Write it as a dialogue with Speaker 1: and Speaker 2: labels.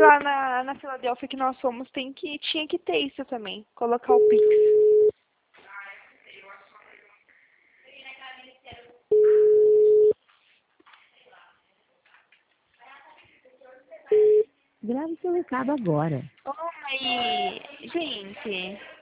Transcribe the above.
Speaker 1: lá na Filadélfia que nós fomos, tinha que ter isso também. Colocar o Pix.
Speaker 2: Grave seu recado agora.
Speaker 1: Oi, gente.